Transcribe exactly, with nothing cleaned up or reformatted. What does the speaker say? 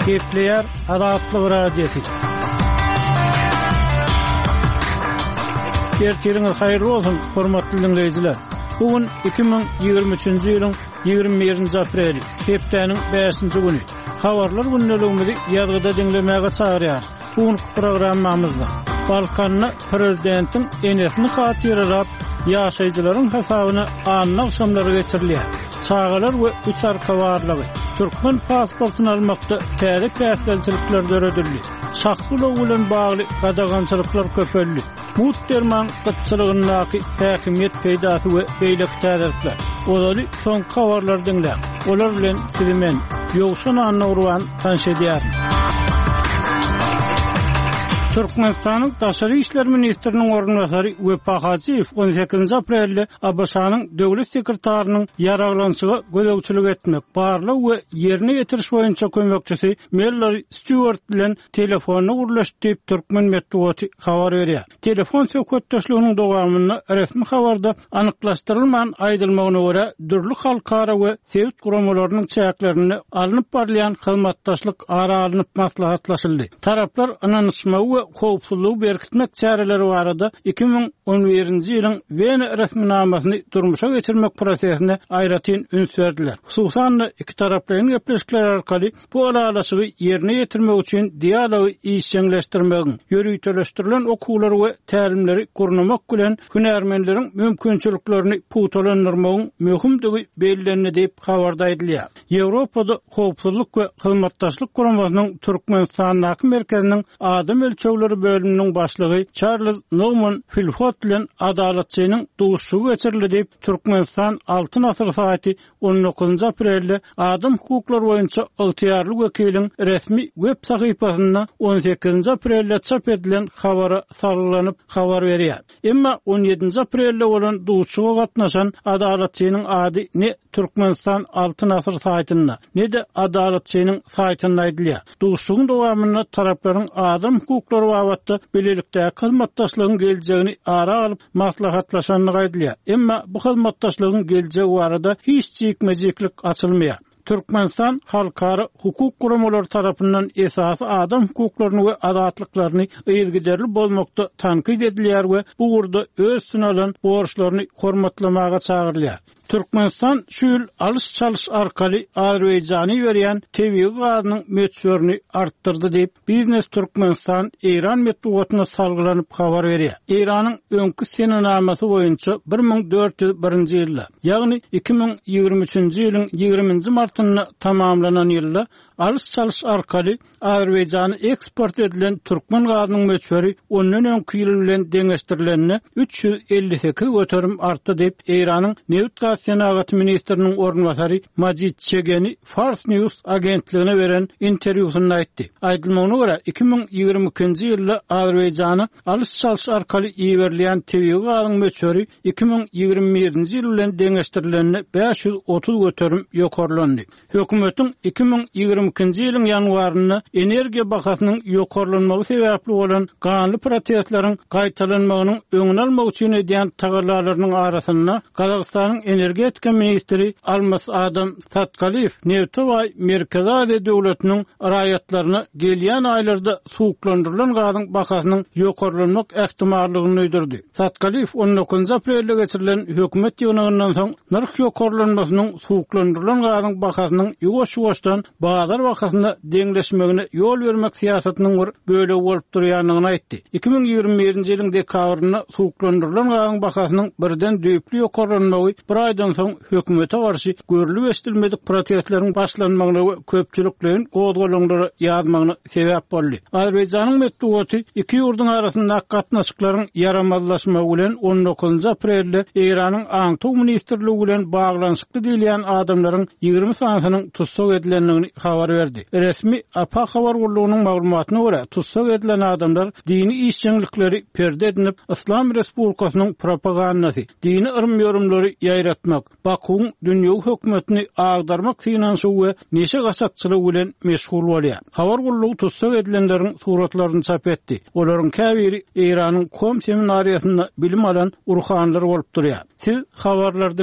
Kepler Adatlı Radyosu. Ertiriniz hayırlı olsun, hormatly dinleyijiler. Bugün iki ming ýygrimi üçinji ýylyň ýygrimi birinji apreli, hepdeniň beşinji güni. Habarlar günneligimizi ýazgyda dinlemäge çagyrýar. Bugün programmamyzda Balkanna prezidentiň enesini hatyrlap ýaşaýjylaryň hesabyna anlyk şamlary geçirilýär. Çağalar we üç arkawarlygy Türkmen pasportyny almakda täze käsgelçilikler döredildi. Şahsulugy bilen bagly gadagançylyklar köpeldi. Muhterman qıtçılıgynyňky häkimiýet peýdasy we beýlek täzelikler. Olary soň habarlar dinlä. Olar bilen sizimen ýogşan anawruan tanş edýär. Türkmenistanyň Daşary işler ministriniň ornbasary Wepa Hajiýew on sekizinji aprelde Abaşanyň döwlet sekretarinyň ýaraglanşyga gözegçilik etmek, barlyk we ýerine ýetiriş boýunça kömekçisi Mallory Stewart bilen telefony gurlaşdyp Türkmen medeniýeti habar berýär. Telefon söhbetdeşliginiň dowamyny resmi habarda anyklaşdyrylmayan aýdylmagyna görä dürli halkara we sewit guramalarynyň çäklerini alınıp barlayan hyzmatdaşlyk ara alınıp maslahatlaşyldy. Taraplar ananyşma we howpsuzlygy berkitmek çäreleri barada iki ming on birinji ýylyň Wien resminamasyny durmuşa geçirmek prosesine aýratyn üns berdiler. Hususan iki taraplaryň gepleşikleri arkaly bu aralaşygy ýerine ýetirmek üçin dialogy işçileşdirmegiň, ýörüýteleşdirilen okuwlar we tälimleri gurnamak bilen hünärmenleriň mümkinçiliklerini putolandyrmagyň möhümdigi bellenýär diýip habarda edilýär. Ýewropada howpsuzlyk we hyzmatdaşlyk guramasynyň Türkmenistanyň merkeziniň adam ölçeğleri bölümünün başlygy Charles Norman Filhot bilen adaletçiňiň duşugy geçirildi diýip Türkmenistan altyn asyr saýty on dokuzunji aprelde adam hukuklary boýunça ygtyýarly wekiliň resmi web sahypasynda on sekizinji aprelde çap edilen habara saglanyp habar berýär. Emma on ýedinji aprelde bolan duşuga gatnaşan adaletçiňiň ady ne Türkmenistan altyn asyr saýtynda ne de adaletçiňiň saýtynda aýdylýar. Duşugyň dowamyny taraplaryň adam hukuklary babatda bilelikde hyzmatdaşlygyň geljegini ara alyp maslahatlaşanyny aýdylýar. Emma bu hyzmatdaşlygyň geljegi barada hiç çekmejeklik açylmaýar. Türkmenistan halkara hukuk guramalary tarapyndan esasy adam hukuklaryny we adatlyklaryny ýergiderli bolmakda tankyd edilýär we bu urda öz synalan borçlaryny hormatlamaga çagyrylýar. Türkmenistan şu ýyl alys çalyş arkaly Azerbaýjany berýän tebii gazynyň möçberini artdyrdy diýip Biznes Türkmenistan Eýran medeniýetine salgylanyp habar berýär. Eýranyň öňkü senamasy boýunça bir ming dört ýüz birinji ýylda, ýagny iki ming ýygrimi üçinji ýylyň ýygrimiňji martyna tamamlanan ýylda alys çalyş arkaly Azerbaýjana eksport edilen türkmen gazynyň möçberi ondan öňki ýyl bilen deňeşdirilenine üç ýüz elli sekiz göterim artdy diýip Eýranyň Newt Senagat ministriniň ornbasary Majid Çegeni Fars News agentligine beren interwýusynda aýtdy. Aýdylmagyna görä iki ming ýygrimi ikinji ýylda Azerbaýjana alys çalyş arkaly ýeberilýän tebii gazynyň möçberi iki ming ýygrimi birinji ýyl bilen deňeşdirilenine beş ýüz otuz göterim ýokarlandy. Hökümetiň iki ming ýygrimi ikinji ýylyň ýanwaryna energiýa bahasynyň ýokarlanmagy sebäpli bolan ganly protestleriň gaýtalanmagynyň öňüni almak üçin edýän tagallalarynyň arasynda Gazagstanyň energetika ministri Almas Adam Satkaliyev Nevtoy Merkez Aziýa döwletiniň raýatlaryna gelýän aýlarda suwuklandyrylan gazyň bahasynyň ýokarlanmak ähtimallygyny öýdürdi. Satkaliyev on dokuzunji aprelde geçirilen hökümet ýygynyňdan soň narh ýokarlanmasynyň suwuklandyrylan gazyň bahasynyň ýoş-ýoşdan bazar bahasynda deňleşmegine ýol bermek siýasatynyň bir bölegi bolup durýanyny aýtdy. iki ming ýygrimi birinji ýylyň dekabryna suwuklandyrylan gazyň bahasynyň birden düýpli ýokarlanmagy bir aýdan soň hökümete garşy görülip estilmedik protestleriň başlanmagyna we köpçüliklerin gozgalanlary ýazmagyna sebäp boldy. Azerbaýjanyň medeniýeti iki ýurduň arasynda gatnaşyklaryň yaramazlaşmagy bilen on dokuzunji aprelde Eýranyň Aňty ministrligi bilen baglanyşykly diýilen adamlaryň ýygrimi sanatynyň tutsak edilenligini habar berdi. Resmi A P A habar gurulugynyň maglumatyna görä tutsak edilen adamlar dini işçilikleri perde edinip İslam Respublikasynyň propagandasy, dini ırm ýorumlary ýaýratmak, Bakuň dünýäwi hökümetini agdarmak finansy we neşe gasakçylygy bilen meşgul bolýar. Habar gurulugy tutsak edilenleriň suratlaryny çap etdi. Olaryň käbiri Eýranyň Kom seminariýasynda bilim alan urhanlar bolup durýar. Siz habarlarda